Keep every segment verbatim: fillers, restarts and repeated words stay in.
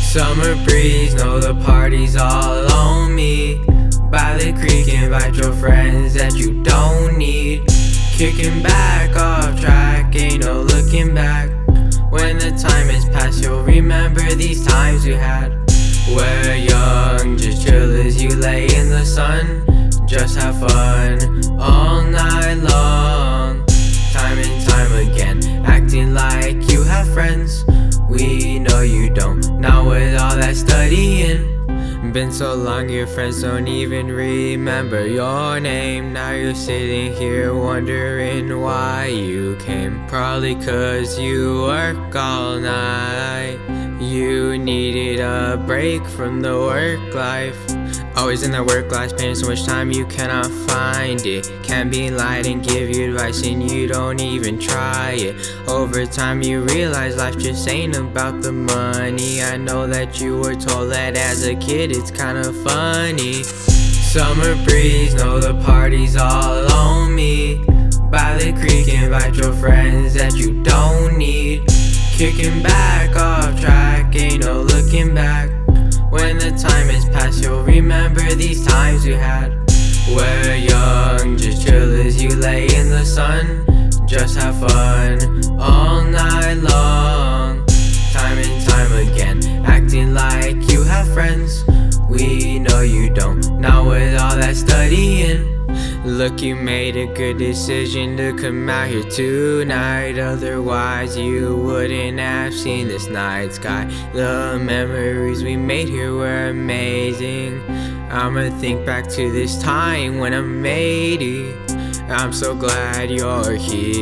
Summer breeze, know the party's all on me. By the creek, invite your friends that you don't need. Kicking back off track, ain't no looking back. When the time is past, you'll remember these times we had. We're young, just chill as you lay in the sun. Just have fun all night long. Time and time again, acting like you have friends. We know you don't, not with all that studying. Been so long your friends don't even remember your name. Now you're sitting here wondering why you came. Probably cause you work all night. You needed a break from the work life. Always in that work life, spending so much time you cannot find it. Can't be lied and give you advice and you don't even try it. Over time you realize life just ain't about the money. I know that you were told that as a kid, it's kinda funny. Summer breeze, know the party's all on me. By the creek, invite your friends that you don't need. Kicking back off track, ain't no looking back. When the time is past, you'll remember these times we had. We're young, just chill as you lay in the sun. Just have fun all night long. Time and time again, acting like you have friends. We know you don't, not with all that studying. Look, you made a good decision to come out here tonight. Otherwise you wouldn't have seen this night sky. The memories we made here were amazing. I'ma think back to this time when I'm eighty. I'm so glad you're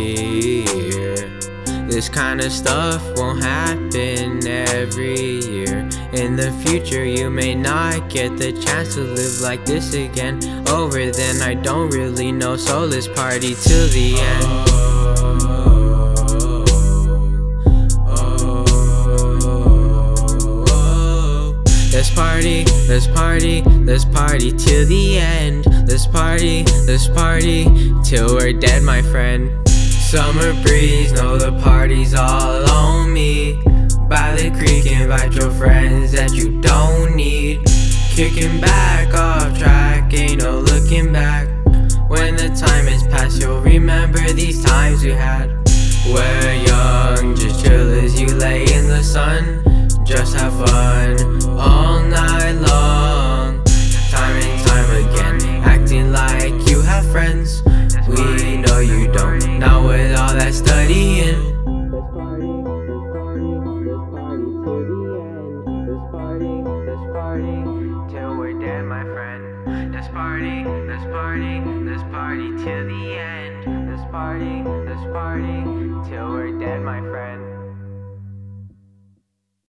here. This kind of stuff won't happen every year. In the future you may not get the chance to live like this again. Over then I don't really know, so let's party till the end. Let's party, let's party, let's party till the end. Let's party, let's party till we're dead, my friend. Summer breeze, know the party's all on me. By the creek, invite your friends that you don't need. Kicking back off track, ain't no looking back. When the time is past, you'll remember these times we had. We're young, just chill as you lay in the sun. Just have fun all night long. Time and time again, acting like you have friends. We know you don't, not with all that studying. Let's party, let's party, let's party till the end. Let's party, let's party till we're dead, my friend. Let's party, let's party, let's party till